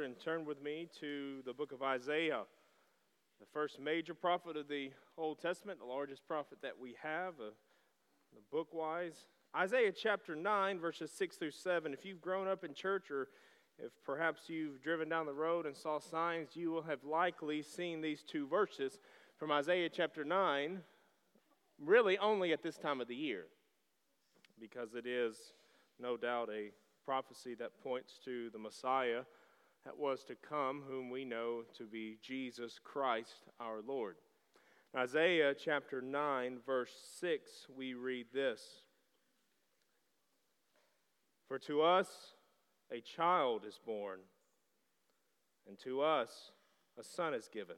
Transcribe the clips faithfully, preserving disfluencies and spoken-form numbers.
and turn with me to the book of Isaiah, the first major prophet of the Old Testament, the largest prophet that we have, uh, book-wise. Isaiah chapter nine, verses six through seven. If you've grown up in church, or if perhaps you've driven down the road and saw signs, you will have likely seen these two verses from Isaiah chapter nine, really only at this time of the year, because it is no doubt a prophecy that points to the Messiah that was to come, whom we know to be Jesus Christ our Lord. In Isaiah chapter nine, verse six, we read this: "For to us a child is born, and to us a son is given,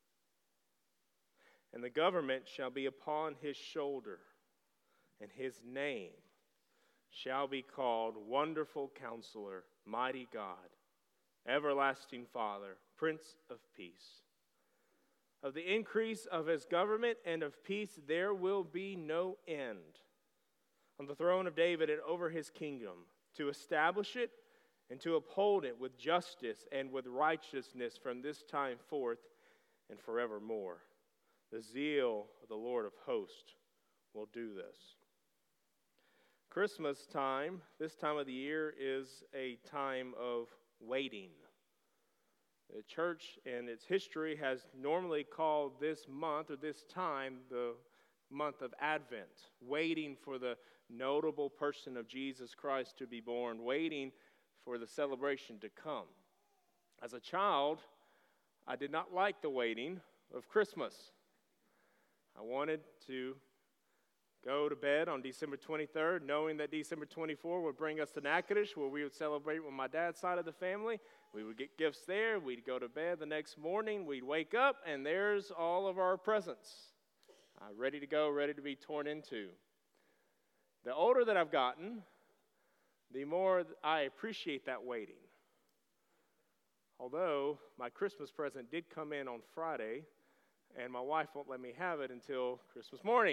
and the government shall be upon his shoulder, and his name shall be called Wonderful Counselor, Mighty God, Everlasting Father, Prince of Peace. Of the increase of his government and of peace there will be no end, on the throne of David and over his kingdom, to establish it and to uphold it with justice and with righteousness from this time forth and forevermore. The zeal of the Lord of hosts will do this." Christmas time, this time of the year, is a time of waiting. The church in its history has normally called this month or this time the month of Advent, waiting for the notable person of Jesus Christ to be born, waiting for the celebration to come. As a child, I did not like the waiting of Christmas. I wanted to go to bed on December twenty-third, knowing that December twenty-fourth would bring us to Natchitoches, where we would celebrate with my dad's side of the family. We would get gifts there. We'd go to bed the next morning. We'd wake up, and there's all of our presents, uh, ready to go, ready to be torn into. The older that I've gotten, the more I appreciate that waiting. Although my Christmas present did come in on Friday, and my wife won't let me have it until Christmas morning.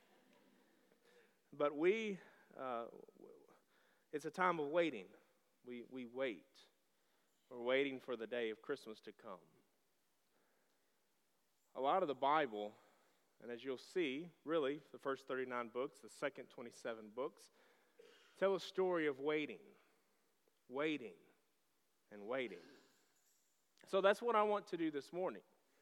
But we, uh, it's a time of waiting. We we wait. We're waiting for the day of Christmas to come. A lot of the Bible, and as you'll see, really, the first thirty-nine books, the second twenty-seven books, tell a story of waiting, waiting, and waiting. So that's what I want to do this morning.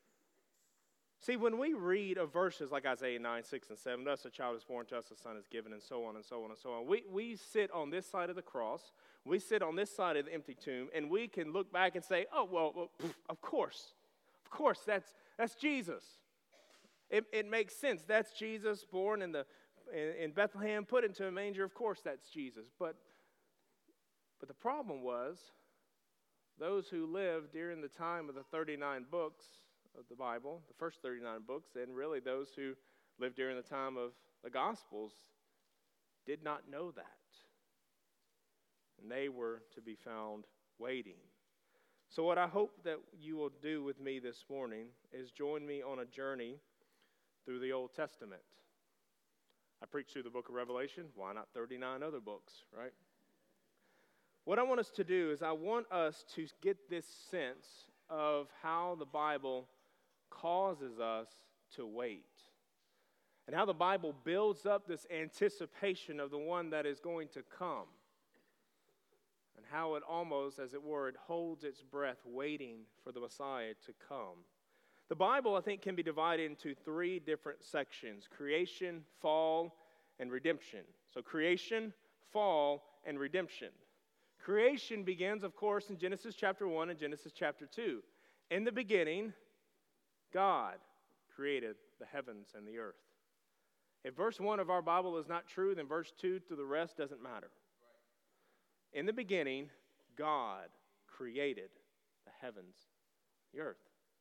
See, when we read of verses like Isaiah nine, six, and seven, "Thus a child is born, to us a son is given," and so on and so on and so on, we, we sit on this side of the cross, we sit on this side of the empty tomb, and we can look back and say, oh, well, well pff, of course, of course, that's that's Jesus. It, it makes sense. That's Jesus born in, the, in, in Bethlehem, put into a manger. Of course, that's Jesus. But, but the problem was, those who lived during the time of the thirty-nine books of the Bible, the first thirty-nine books, and really those who lived during the time of the Gospels, did not know that. And they were to be found waiting. So what I hope that you will do with me this morning is join me on a journey through the Old Testament. I preached through the book of Revelation. Why not thirty-nine other books, right? What I want us to do is I want us to get this sense of how the Bible causes us to wait, and how the Bible builds up this anticipation of the one that is going to come, and how it almost, as it were, it holds its breath waiting for the Messiah to come. The Bible, I think, can be divided into three different sections: creation, fall, and redemption. So creation, fall, and redemption. Creation begins, of course, in Genesis chapter one and Genesis chapter two. In the beginning, God created the heavens and the earth. If verse one of our Bible is not true, then verse two to the rest doesn't matter. In the beginning, God created the heavens, the earth.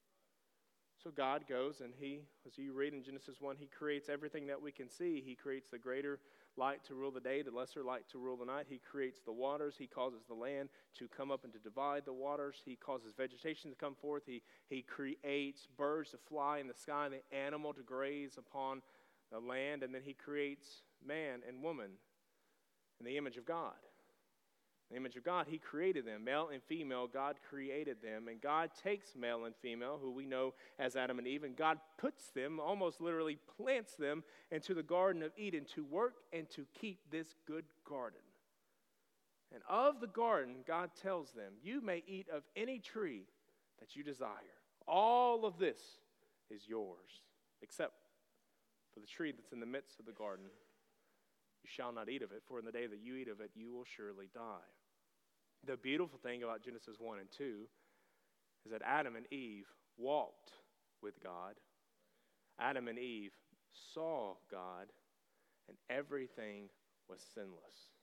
So God goes and he, as you read in Genesis one, he creates everything that we can see. He creates the greater light to rule the day, the lesser light to rule the night. He creates the waters. He causes the land to come up and to divide the waters. He causes vegetation to come forth. He, he creates birds to fly in the sky, and the animal to graze upon the land. And then he creates man and woman in the image of God. the image of God, he created them. Male and female, God created them. And God takes male and female, who we know as Adam and Eve, and God puts them, almost literally plants them, into the Garden of Eden to work and to keep this good garden. And of the garden, God tells them, you may eat of any tree that you desire. All of this is yours, except for the tree that's in the midst of the garden. You shall not eat of it, for in the day that you eat of it, you will surely die. The beautiful thing about Genesis one and two is that Adam and Eve walked with God. Adam and Eve saw God, and everything was sinless.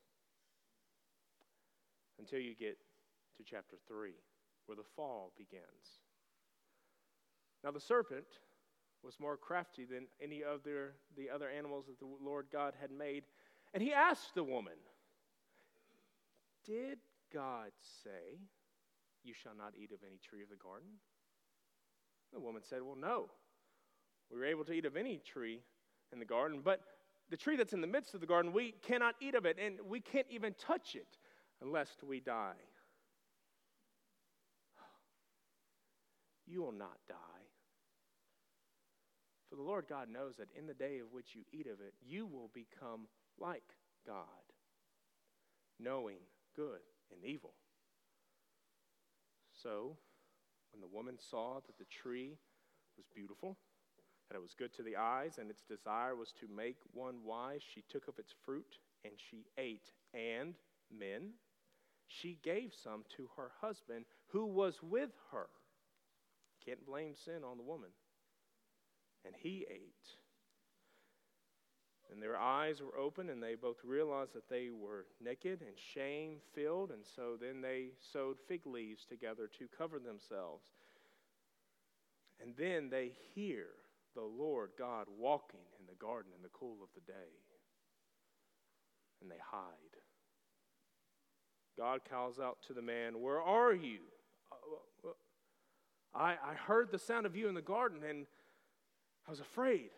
Until you get to chapter three, where the fall begins. Now the serpent was more crafty than any of the, the other animals that the Lord God had made. And he asked the woman, did God say, you shall not eat of any tree of the garden? The woman said, well, no. We were able to eat of any tree in the garden, but the tree that's in the midst of the garden, we cannot eat of it, and we can't even touch it unless we die. You will not die. For the Lord God knows that in the day of which you eat of it, you will become like God, knowing good and evil. So, when the woman saw that the tree was beautiful, that it was good to the eyes, and its desire was to make one wise, she took of its fruit, and she ate. And, men, she gave some to her husband who was with her. Can't blame sin on the woman. And he ate. And their eyes were open, and they both realized that they were naked and shame-filled, and so then they sewed fig leaves together to cover themselves. And then they hear the Lord God walking in the garden in the cool of the day. And they hide. God calls out to the man, where are you? I, I heard the sound of you in the garden, and I was afraid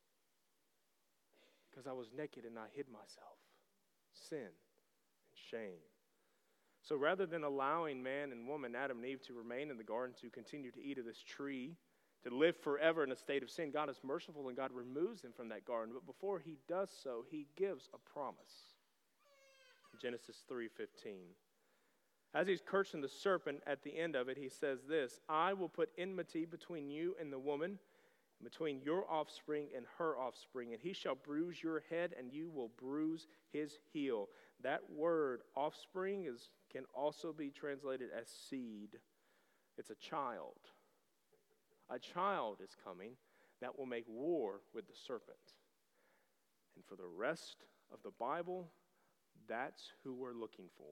because I was naked and I hid myself. Sin and shame. So rather than allowing man and woman, Adam and Eve, to remain in the garden, to continue to eat of this tree, to live forever in a state of sin, God is merciful and God removes them from that garden. But before he does so, he gives a promise. Genesis three fifteen. As he's cursing the serpent at the end of it, he says this, I will put enmity between you and the woman, between your offspring and her offspring, and he shall bruise your head, and you will bruise his heel. That word, offspring, is can also be translated as seed. It's a child. A child is coming that will make war with the serpent. And for the rest of the Bible, that's who we're looking for.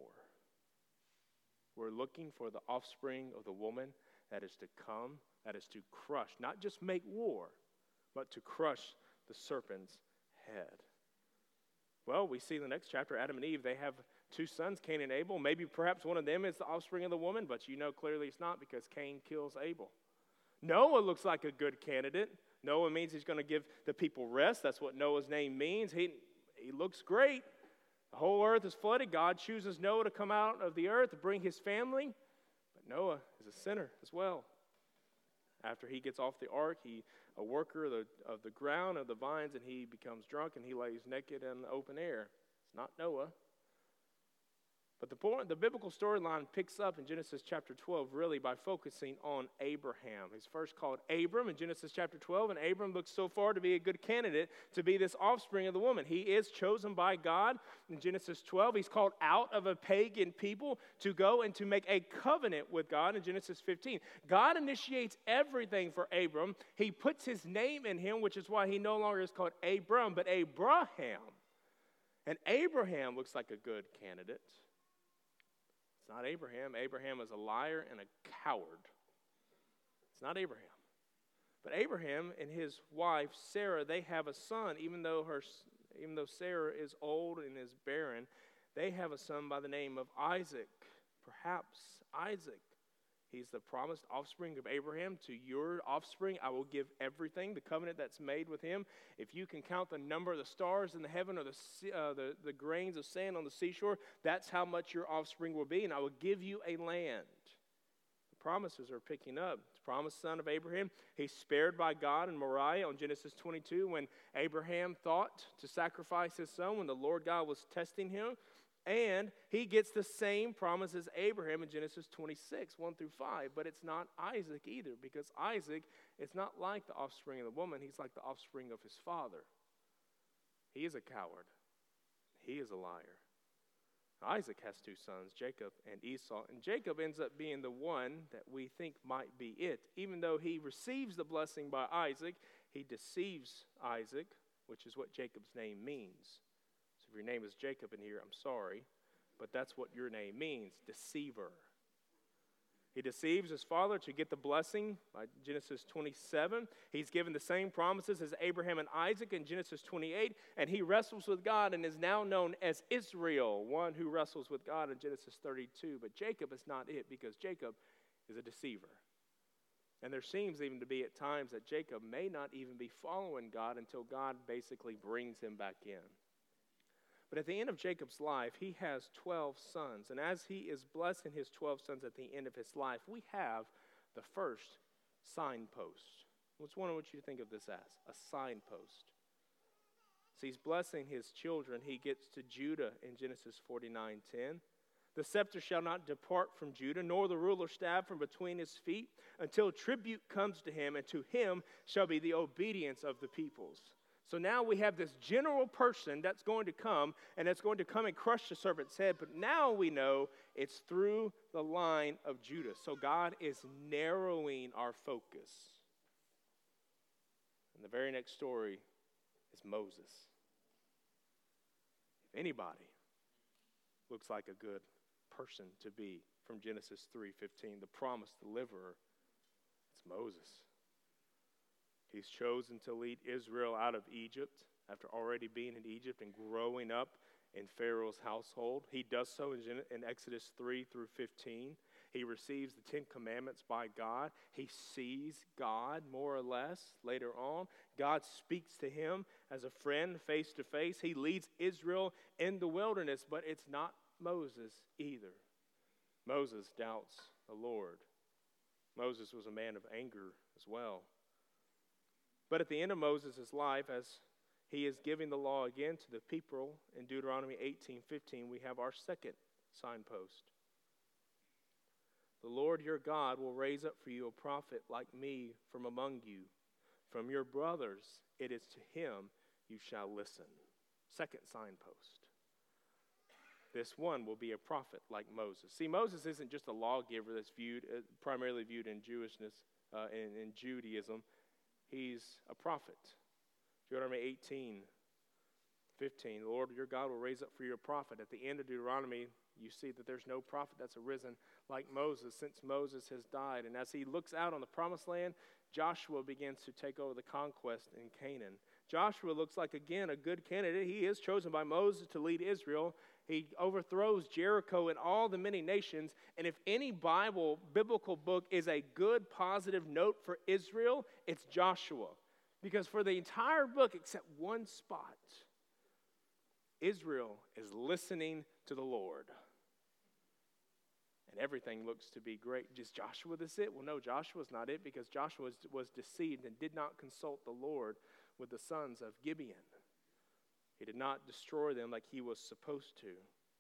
We're looking for the offspring of the woman that is to come, that is to crush, not just make war, but to crush the serpent's head. Well, we see in the next chapter, Adam and Eve, they have two sons, Cain and Abel. Maybe perhaps one of them is the offspring of the woman, but you know clearly it's not because Cain kills Abel. Noah looks like a good candidate. Noah means he's going to give the people rest. That's what Noah's name means. He, he looks great. The whole earth is flooded. God chooses Noah to come out of the earth to bring his family. But Noah is a sinner as well. After he gets off the ark, he a worker of the, of the ground, of the vines, and he becomes drunk and he lays naked in the open air. It's not Noah. But the point, the biblical storyline picks up in Genesis chapter twelve really by focusing on Abraham. He's first called Abram in Genesis chapter twelve, and Abram looks so far to be a good candidate to be this offspring of the woman. He is chosen by God in Genesis twelve. He's called out of a pagan people to go and to make a covenant with God in Genesis fifteen. God initiates everything for Abram. He puts his name in him, which is why he no longer is called Abram, but Abraham. And Abraham looks like a good candidate. It's not Abraham. Abraham is a liar and a coward. It's not Abraham. But Abraham and his wife Sarah, they have a son, even though her, even though Sarah is old and is barren, they have a son by the name of Isaac. Perhaps Isaac He's the promised offspring of Abraham. To your offspring, I will give everything, the covenant that's made with him. If you can count the number of the stars in the heaven or the, sea, uh, the, the grains of sand on the seashore, that's how much your offspring will be, and I will give you a land. The promises are picking up. The promised son of Abraham, he's spared by God in Moriah on Genesis twenty-two when Abraham thought to sacrifice his son when the Lord God was testing him. And he gets the same promise as Abraham in Genesis twenty-six, one through five. But it's not Isaac either, because Isaac is not like the offspring of the woman. He's like the offspring of his father. He is a coward. He is a liar. Isaac has two sons, Jacob and Esau. And Jacob ends up being the one that we think might be it. Even though he receives the blessing by Isaac, he deceives Isaac, which is what Jacob's name means. If your name is Jacob in here, I'm sorry, but that's what your name means, deceiver. He deceives his father to get the blessing by Genesis twenty-seven. He's given the same promises as Abraham and Isaac in Genesis twenty-eight, and he wrestles with God and is now known as Israel, one who wrestles with God in Genesis thirty-two. But Jacob is not it, because Jacob is a deceiver. And there seems even to be at times that Jacob may not even be following God until God basically brings him back in. But at the end of Jacob's life, he has twelve sons. And as he is blessing his twelve sons at the end of his life, we have the first signpost. What's one I want you to think of this as? A signpost. So he's blessing his children. He gets to Judah in Genesis forty-nine ten. The scepter shall not depart from Judah, nor the ruler's staff from between his feet, until tribute comes to him, and to him shall be the obedience of the peoples. So now we have this general person that's going to come, and that's going to come and crush the serpent's head. But now we know it's through the line of Judah. So God is narrowing our focus. And the very next story is Moses. If anybody looks like a good person to be from Genesis three fifteen, the promised deliverer, it's Moses. He's chosen to lead Israel out of Egypt after already being in Egypt and growing up in Pharaoh's household. He does so in, in Exodus three through fifteen. He receives the Ten Commandments by God. He sees God more or less later on. God speaks to him as a friend face to face. He leads Israel in the wilderness, but it's not Moses either. Moses doubts the Lord. Moses was a man of anger as well. But at the end of Moses' life, as he is giving the law again to the people in Deuteronomy eighteen fifteen, we have our second signpost. The Lord your God will raise up for you a prophet like me from among you. From your brothers, it is to him you shall listen. Second signpost. This one will be a prophet like Moses. See, Moses isn't just a lawgiver that's viewed, uh, primarily viewed in Jewishness, uh, in, in Judaism. He's a prophet. Deuteronomy eighteen fifteen, the Lord your God will raise up for you a prophet. At the end of Deuteronomy, you see that there's no prophet that's arisen like Moses since Moses has died. And as he looks out on the promised land, Joshua begins to take over the conquest in Canaan. Joshua looks like, again, a good candidate. He is chosen by Moses to lead Israel. He overthrows Jericho and all the many nations. And if any Bible, biblical book is a good, positive note for Israel, it's Joshua. Because for the entire book, except one spot, Israel is listening to the Lord. And everything looks to be great. Is Joshua this it? Well, no, Joshua's not it, because Joshua was, was deceived and did not consult the Lord with the sons of Gibeon. He did not destroy them like he was supposed to.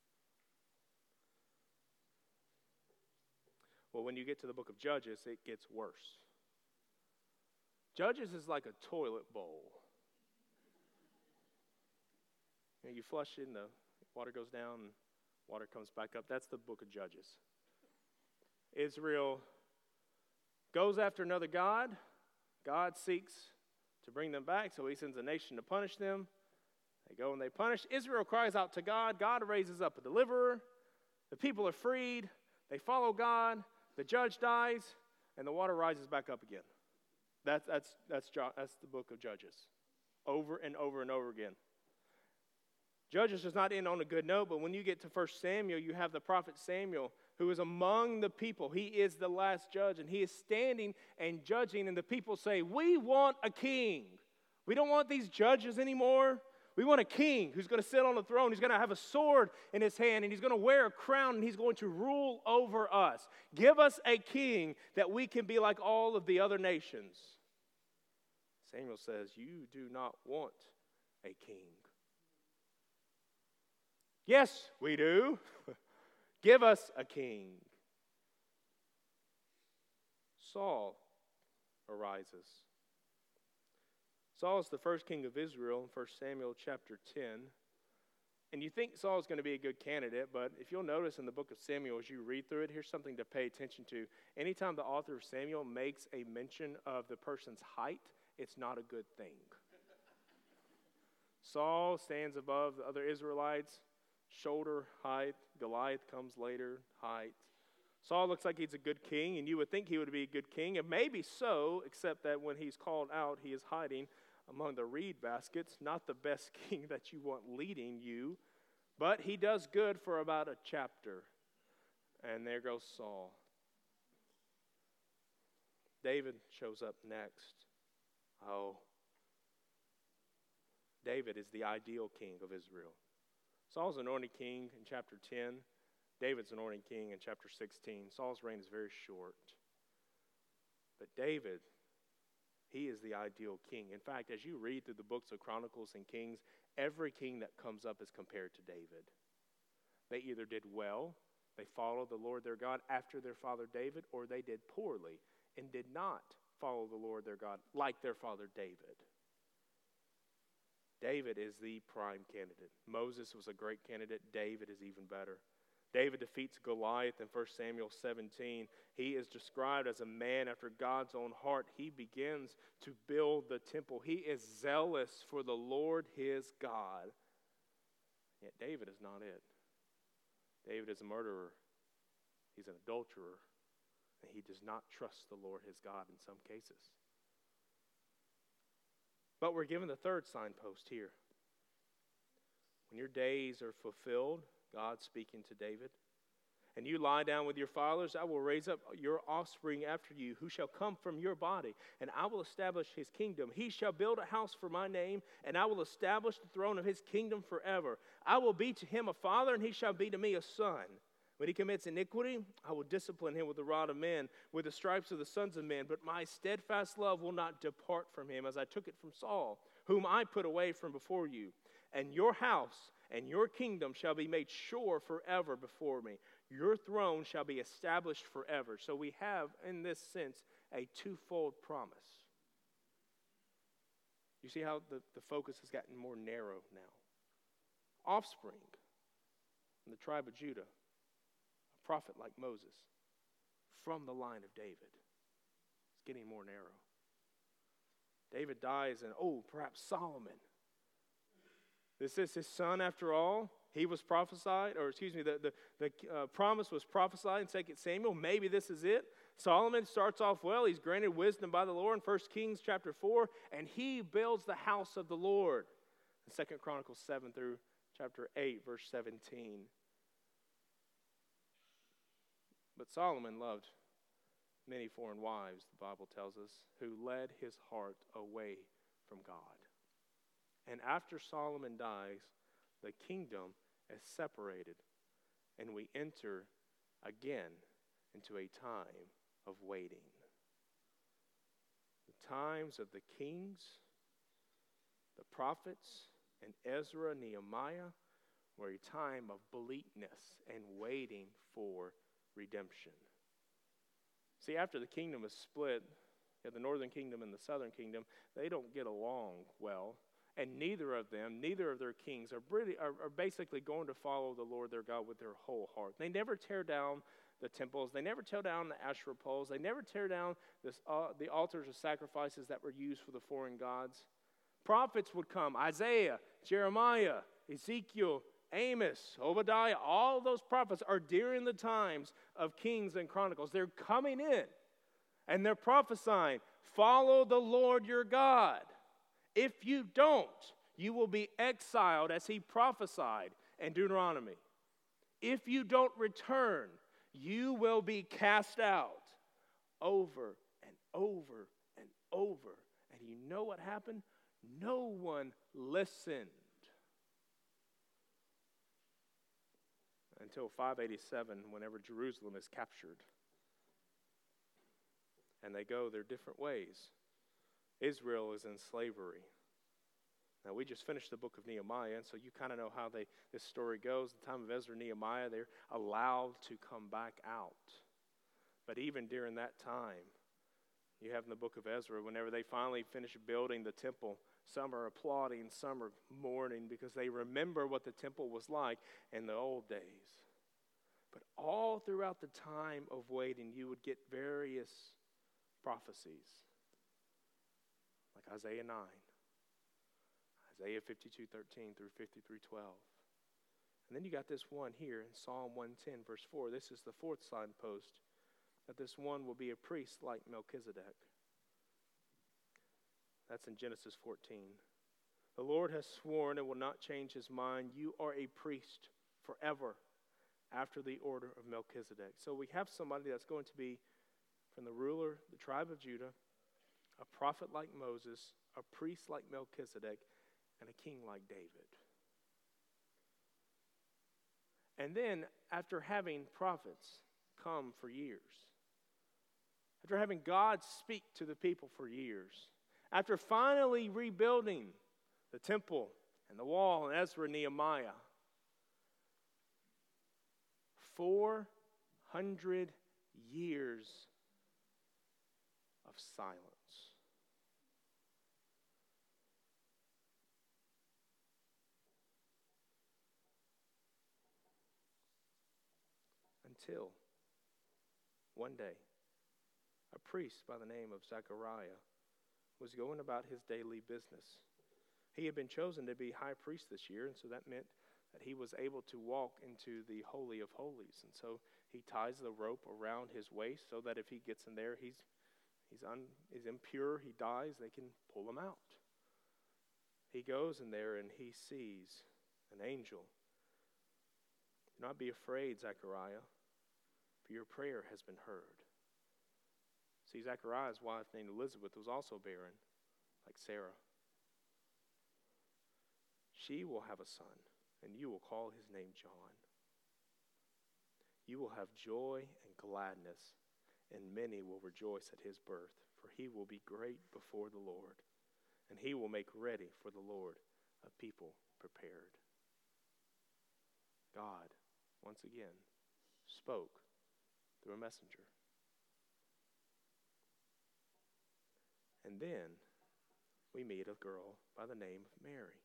Well, when you get to the book of Judges, it gets worse. Judges is like a toilet bowl. You know, you flush it and the water goes down and water comes back up. That's the book of Judges. Israel goes after another god. God seeks to bring them back, so he sends a nation to punish them. They go and they punish. Israel cries out to God. God raises up a deliverer. The people are freed. They follow God. The judge dies, and the water rises back up again. That's, that's, that's, that's the book of Judges. Over and over and over again. Judges does not end on a good note, but when you get to First Samuel, you have the prophet Samuel who is among the people. He is the last judge, and he is standing and judging, and the people say, we want a king. We don't want these judges anymore. We want a king who's going to sit on the throne. He's going to have a sword in his hand, and he's going to wear a crown, and he's going to rule over us. Give us a king that we can be like all of the other nations. Samuel says, you do not want a king. Yes, we do. Give us a king. Saul arises. Saul is the first king of Israel in First Samuel chapter ten. And you think Saul is going to be a good candidate, but if you'll notice in the book of Samuel, as you read through it, here's something to pay attention to. Anytime the author of Samuel makes a mention of the person's height, it's not a good thing. Saul stands above the other Israelites, shoulder height. Goliath comes later, height. Saul looks like he's a good king, and you would think he would be a good king, and maybe so, except that when he's called out, he is hiding among the reed baskets. Not the best king that you want leading you, but he does good for about a chapter. And there goes Saul. David shows up next. Oh, David is the ideal king of Israel. Saul's anointed king in chapter ten. David's anointed king in chapter sixteen. Saul's reign is very short. But David, he is the ideal king. In fact, as you read through the books of Chronicles and Kings, every king that comes up is compared to David. They either did well, they followed the Lord their God after their father David, or they did poorly and did not follow the Lord their God like their father David. David is the prime candidate. Moses was a great candidate. David is even better. David defeats Goliath in First Samuel seventeen. He is described as a man after God's own heart. He begins to build the temple. He is zealous for the Lord his God. Yet David is not it. David is a murderer. He's an adulterer. And he does not trust the Lord his God in some cases. But we're given the third signpost here. When your days are fulfilled, God speaking to David, and you lie down with your fathers, I will raise up your offspring after you, who shall come from your body, and I will establish his kingdom. He shall build a house for my name, and I will establish the throne of his kingdom forever. I will be to him a father, and he shall be to me a son. When he commits iniquity, I will discipline him with the rod of men, with the stripes of the sons of men. But my steadfast love will not depart from him, as I took it from Saul, whom I put away from before you. And your house and your kingdom shall be made sure forever before me. Your throne shall be established forever. So we have, in this sense, a twofold promise. You see how the, the focus has gotten more narrow now. Offspring from the tribe of Judah. Prophet like Moses, from the line of David. It's getting more narrow. David dies, and oh, perhaps Solomon. This is his son after all. He was prophesied, or excuse me, the, the, the uh, promise was prophesied in Second Samuel. Maybe this is it. Solomon starts off well. He's granted wisdom by the Lord in First Kings chapter four, and he builds the house of the Lord. In Second Chronicles seven through chapter eight, verse seventeen. But Solomon loved many foreign wives, the Bible tells us, who led his heart away from God. And after Solomon dies, the kingdom is separated, and we enter again into a time of waiting. The times of the kings, the prophets, and Ezra, Nehemiah were a time of bleakness and waiting for redemption. See, after the kingdom is split, you have the northern kingdom and the southern kingdom, they don't get along well. And neither of them, neither of their kings are, really, are, are basically going to follow the Lord their God with their whole heart. They never tear down the temples. They never tear down the Asherah poles. They never tear down this, uh, the altars of sacrifices that were used for the foreign gods. Prophets would come, Isaiah, Jeremiah, Ezekiel, Amos, Obadiah, all those prophets are during the times of Kings and Chronicles. They're coming in and they're prophesying, follow the Lord your God. If you don't, you will be exiled, as he prophesied in Deuteronomy. If you don't return, You will be cast out over and over and over. And you know what happened? No one listened. Until five eighty-seven, whenever Jerusalem is captured. And they go their different ways. Israel is in slavery. Now, we just finished the book of Nehemiah, and so you kind of know how they this story goes. The time of Ezra and Nehemiah, they're allowed to come back out. But even during that time, you have in the book of Ezra, whenever they finally finish building the temple, some are applauding, some are mourning because they remember what the temple was like in the old days. But all throughout the time of waiting, you would get various prophecies, like Isaiah nine, Isaiah fifty-two thirteen through fifty-three twelve. And then you got this one here in Psalm one ten, verse four. This is the fourth signpost, that this one will be a priest like Melchizedek. That's in Genesis fourteen. The Lord has sworn and will not change his mind. You are a priest forever after the order of Melchizedek. So we have somebody that's going to be from the ruler, the tribe of Judah, a prophet like Moses, a priest like Melchizedek, and a king like David. And then, after having prophets come for years, after having God speak to the people for years, after finally rebuilding the temple and the wall in Ezra and Nehemiah, four hundred years of silence. Until one day, a priest by the name of Zechariah was going about his daily business. He had been chosen to be high priest this year, and so that meant that he was able to walk into the Holy of Holies. And so he ties the rope around his waist so that if he gets in there, he's he's, un, he's impure, he dies, they can pull him out. He goes in there and he sees an angel. Do not be afraid, Zechariah, for your prayer has been heard. See, Zechariah's wife named Elizabeth was also barren, like Sarah. She will have a son, and you will call his name John. You will have joy and gladness, and many will rejoice at his birth, for he will be great before the Lord, and he will make ready for the Lord a people prepared. God, once again, spoke through a messenger. And then we meet a girl by the name of Mary.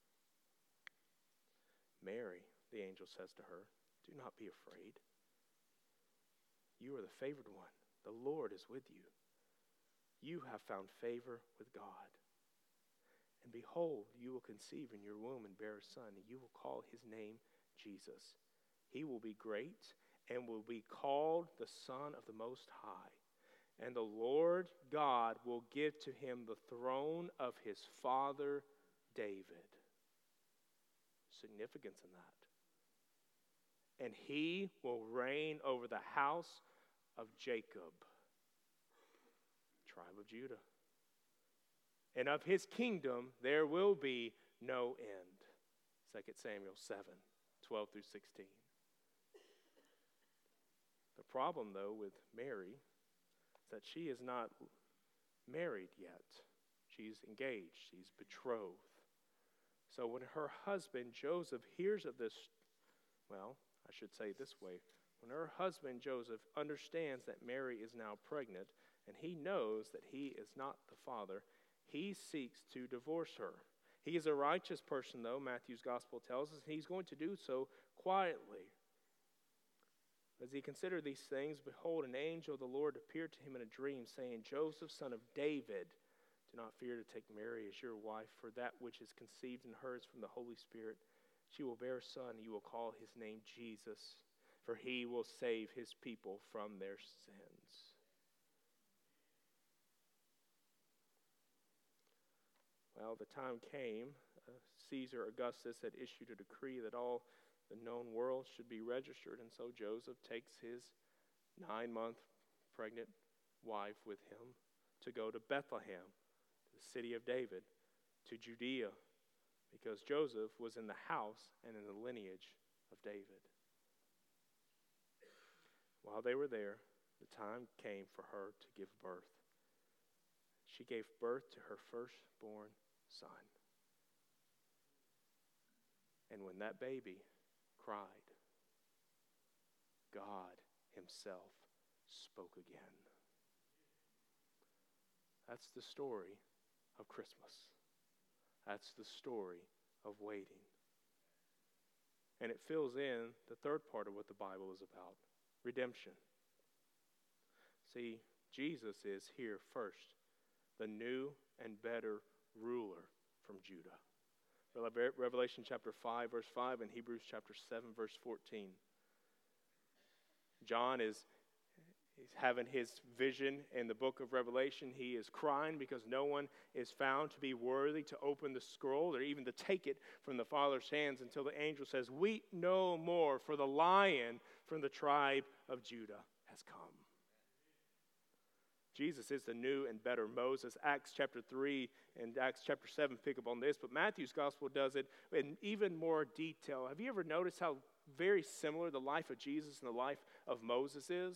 Mary, the angel says to her, do not be afraid. You are the favored one. The Lord is with you. You have found favor with God. And behold, you will conceive in your womb and bear a son, and you will call his name Jesus. He will be great and will be called the Son of the Most High. And the Lord God will give to him the throne of his father David. Significance in that. And he will reign over the house of Jacob, tribe of Judah. And of his kingdom there will be no end. Second Samuel seven, twelve through sixteen. The problem, though, with Mary is that she is not married yet. She's engaged. She's betrothed. So when her husband, Joseph, hears of this, well, I should say it this way. When her husband, Joseph, understands that Mary is now pregnant, and he knows that he is not the father, he seeks to divorce her. He is a righteous person, though, Matthew's gospel tells us, and he's going to do so quietly. As he considered these things, behold, an angel of the Lord appeared to him in a dream, saying, Joseph, son of David, do not fear to take Mary as your wife, for that which is conceived in her is from the Holy Spirit. She will bear a son, and you will call his name Jesus, for he will save his people from their sins. Well, the time came. Uh, Caesar Augustus had issued a decree that all the known world should be registered. And so Joseph takes his nine-month pregnant wife with him to go to Bethlehem, the city of David, to Judea, because Joseph was in the house and in the lineage of David. While they were there, the time came for her to give birth. She gave birth to her firstborn son. And when that baby cried, God himself spoke again. That's the story of Christmas. That's the story of waiting. And it fills in the third part of what the Bible is about, redemption. See, Jesus is here first, the new and better ruler from Judah. Revelation chapter five, verse five, and Hebrews chapter seven, verse fourteen. John is he's having his vision in the book of Revelation. He is crying because no one is found to be worthy to open the scroll or even to take it from the Father's hands until the angel says, "Weep no more, for the Lion from the tribe of Judah has come." Jesus is the new and better Moses. Acts chapter three and Acts chapter seven pick up on this, but Matthew's gospel does it in even more detail. Have you ever noticed how very similar the life of Jesus and the life of Moses is?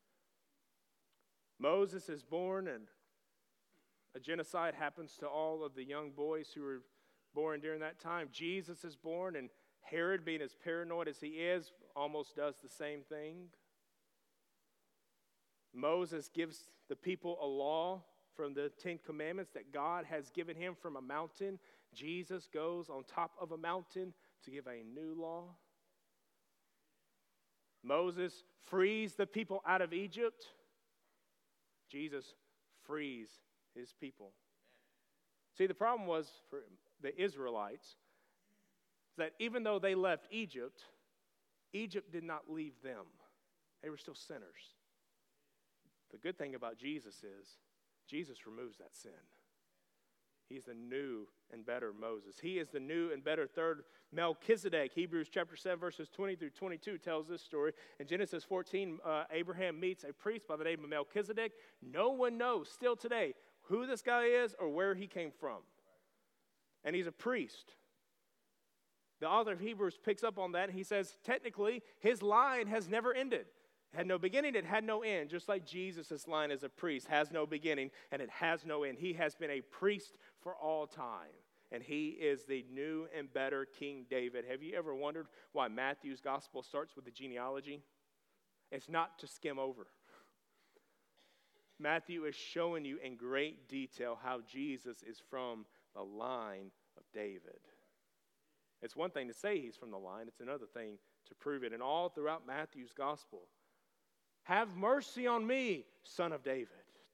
Moses is born, and a genocide happens to all of the young boys who were born during that time. Jesus is born, and Herod, being as paranoid as he is, almost does the same thing. Moses gives the people a law from the Ten Commandments that God has given him from a mountain. Jesus goes on top of a mountain to give a new law. Moses frees the people out of Egypt. Jesus frees his people. See, the problem was for the Israelites that even though they left Egypt, Egypt did not leave them. They were still sinners. The good thing about Jesus is Jesus removes that sin. He's the new and better Moses. He is the new and better third Melchizedek. Hebrews chapter seven, verses twenty through twenty-two tells this story. In Genesis fourteen, uh, Abraham meets a priest by the name of Melchizedek. No one knows still today who this guy is or where he came from. And he's a priest. The author of Hebrews picks up on that, and he says, technically, his line has never ended. It had no beginning, it had no end. Just like Jesus' line as a priest has no beginning and it has no end. He has been a priest for all time. And he is the new and better King David. Have you ever wondered why Matthew's gospel starts with the genealogy? It's not to skim over. Matthew is showing you in great detail how Jesus is from the line of David. It's one thing to say he's from the line. It's another thing to prove it. And all throughout Matthew's gospel, have mercy on me, son of David.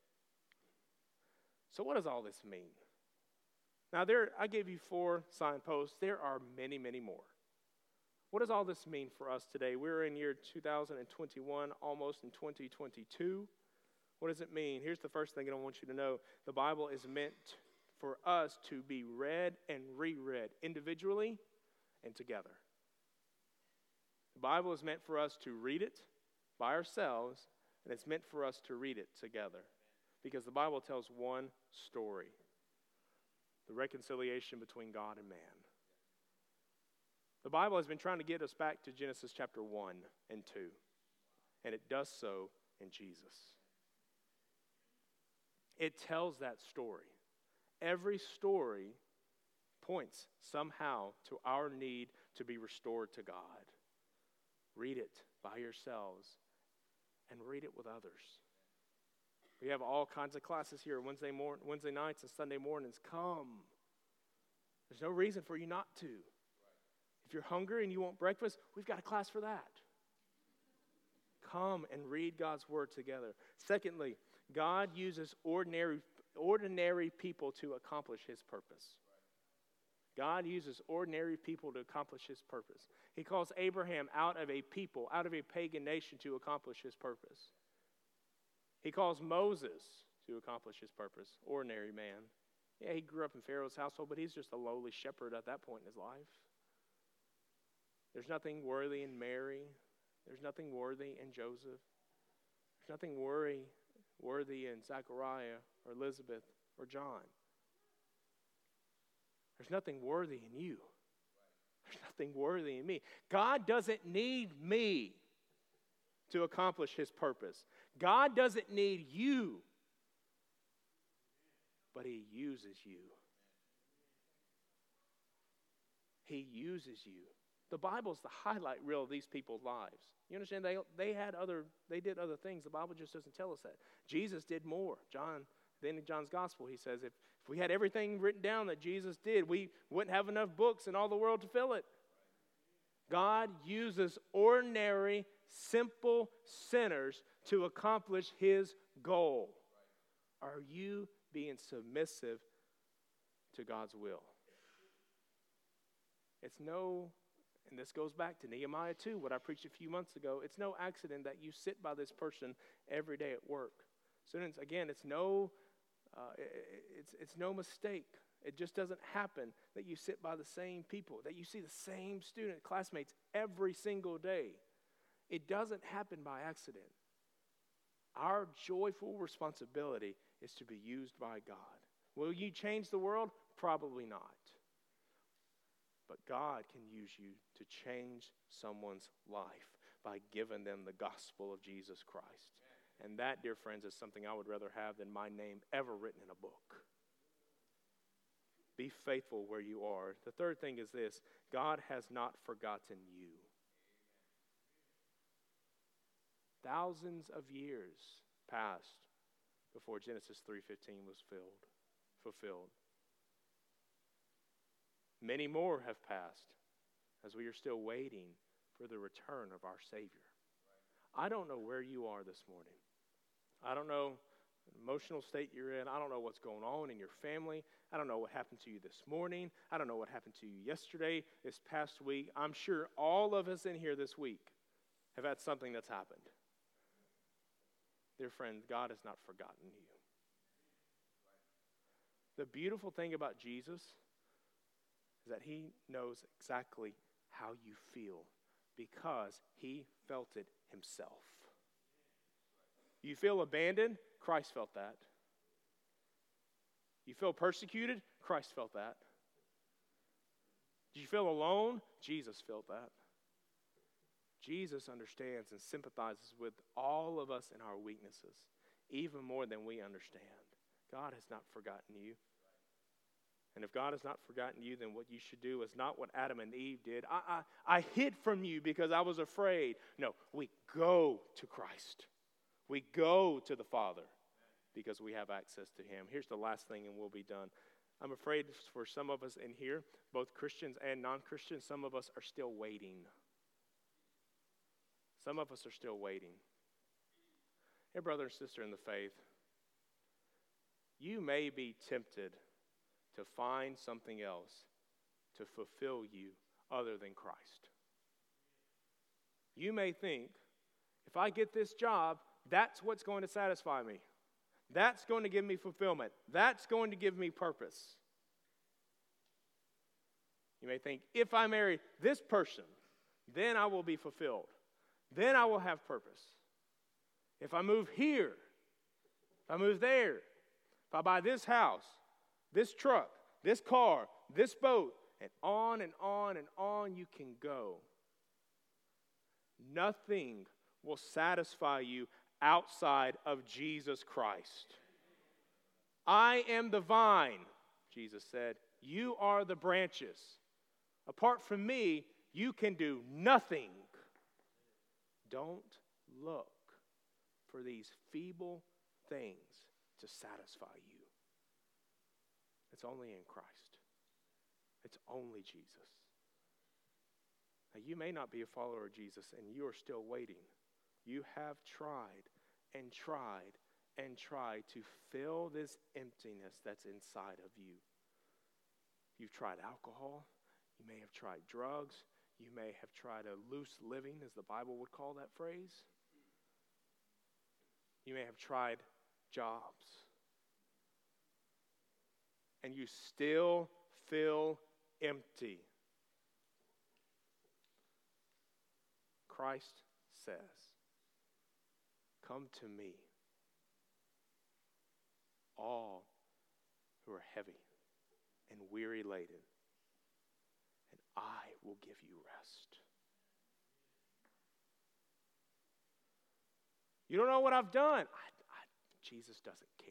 So what does all this mean? Now, there, I gave you four signposts. There are many, many more. What does all this mean for us today? We're in year two thousand twenty-one, almost in twenty twenty-two. What does it mean? Here's the first thing that I want you to know. The Bible is meant for us to be read and reread individually and together. The Bible is meant for us to read it by ourselves, and it's meant for us to read it together. Because the Bible tells one story. The reconciliation between God and man. The Bible has been trying to get us back to Genesis chapter one and two. And it does so in Jesus. It tells that story. Every story points somehow to our need to be restored to God. Read it by yourselves and read it with others. We have all kinds of classes here Wednesday morning, Wednesday nights and Sunday mornings. Come. There's no reason for you not to. If you're hungry and you want breakfast, we've got a class for that. Come and read God's word together. Secondly, God uses ordinary, ordinary people to accomplish his purpose. God uses ordinary people to accomplish his purpose. He calls Abraham out of a people, out of a pagan nation to accomplish his purpose. He calls Moses to accomplish his purpose, ordinary man. Yeah, he grew up in Pharaoh's household, but he's just a lowly shepherd at that point in his life. There's nothing worthy in Mary. There's nothing worthy in Joseph. There's nothing worthy, worthy in Zechariah or Elizabeth or John. There's nothing worthy in you. There's nothing worthy in me. God doesn't need me to accomplish his purpose. God doesn't need you, but he uses you. He uses you. The Bible's the highlight reel of these people's lives. You understand? They they had other they did other things. The Bible just doesn't tell us that. Jesus did more. John, then in John's gospel, he says if, if we had everything written down that Jesus did, we wouldn't have enough books in all the world to fill it. God uses ordinary, simple sinners to accomplish his goal. Are you being submissive to God's will? It's no, and this goes back to Nehemiah two, what I preached a few months ago. It's no accident that you sit by this person every day at work. Students, again, it's no, uh, it's it's no mistake. It just doesn't happen that you sit by the same people, that you see the same student classmates every single day. It doesn't happen by accident. Our joyful responsibility is to be used by God. Will you change the world? Probably not. But God can use you to change someone's life by giving them the gospel of Jesus Christ. And that, dear friends, is something I would rather have than my name ever written in a book. Be faithful where you are. The third thing is this: God has not forgotten you. Thousands of years passed before Genesis three fifteen was filled, fulfilled. Many more have passed as we are still waiting for the return of our Savior. I don't know where you are this morning. I don't know the emotional state you're in. I don't know what's going on in your family. I don't know what happened to you this morning. I don't know what happened to you yesterday, this past week. I'm sure all of us in here this week have had something that's happened. Dear friend, God has not forgotten you. The beautiful thing about Jesus is that he knows exactly how you feel because he felt it himself. You feel abandoned? Christ felt that. You feel persecuted? Christ felt that. Did you feel alone? Jesus felt that. Jesus understands and sympathizes with all of us in our weaknesses, even more than we understand. God has not forgotten you. And if God has not forgotten you, then what you should do is not what Adam and Eve did. I, I, I hid from you because I was afraid. No, we go to Christ. We go to the Father because we have access to him. Here's the last thing and we'll be done. I'm afraid for some of us in here, both Christians and non-Christians, some of us are still waiting. Some of us are still waiting. Hey, brother and sister in the faith, you may be tempted to find something else to fulfill you other than Christ. You may think, if I get this job, that's what's going to satisfy me. That's going to give me fulfillment. That's going to give me purpose. You may think, if I marry this person, then I will be fulfilled. Then I will have purpose. If I move here, if I move there, if I buy this house, this truck, this car, this boat, and on and on and on you can go. Nothing will satisfy you outside of Jesus Christ. I am the vine, Jesus said. You are the branches. Apart from me, you can do nothing. Don't look for these feeble things to satisfy you. It's only in Christ. It's only Jesus. Now, you may not be a follower of Jesus and you are still waiting. You have tried and tried and tried to fill this emptiness that's inside of you. You've tried alcohol. You may have tried drugs. You may have tried a loose living, as the Bible would call that phrase. You may have tried jobs. And you still feel empty. Christ says, "Come to me, all who are heavy and weary laden, and I will give you rest." You don't know what I've done. I, I, Jesus doesn't care.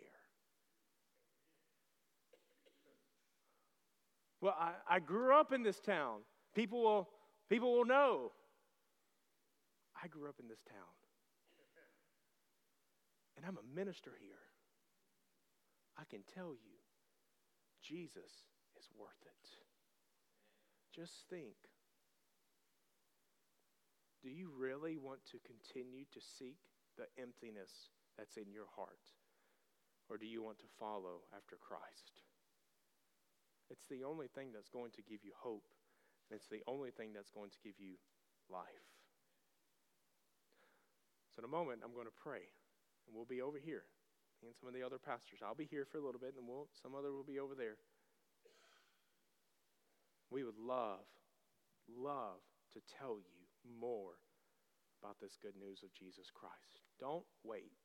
Well, I, I grew up in this town. People will, people will know. I grew up in this town. And I'm a minister here. I can tell you, Jesus is worth it. Just think. Do you really want to continue to seek the emptiness that's in your heart? Or do you want to follow after Christ? It's the only thing that's going to give you hope. And it's the only thing that's going to give you life. So in a moment, I'm going to pray. And we'll be over here. Me and some of the other pastors. I'll be here for a little bit, and then we'll, some other will be over there. We would love, love to tell you more about this good news of Jesus Christ. Don't wait.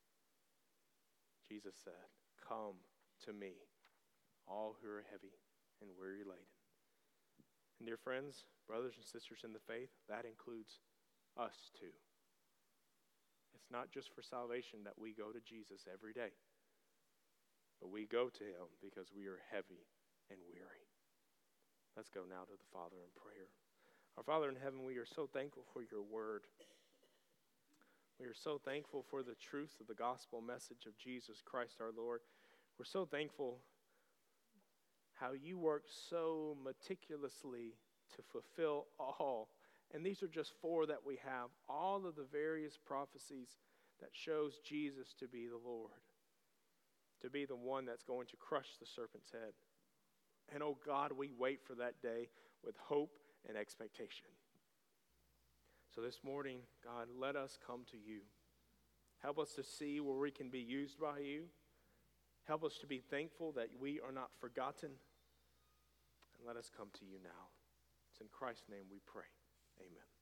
Jesus said, "Come to me, all who are heavy and weary laden." And dear friends, brothers and sisters in the faith, that includes us too. It's not just for salvation that we go to Jesus every day, but we go to him because we are heavy and weary. Let's go now to the Father in prayer. Our Father in heaven, we are so thankful for your word. We are so thankful for the truth of the gospel message of Jesus Christ our Lord. We're so thankful how you work so meticulously to fulfill all. And these are just four that we have. All of the various prophecies that shows Jesus to be the Lord. To be the one that's going to crush the serpent's head. And oh God, we wait for that day with hope and expectation. So this morning, God, let us come to you. Help us to see where we can be used by you. Help us to be thankful that we are not forgotten. And let us come to you now. It's in Christ's name we pray. Amen.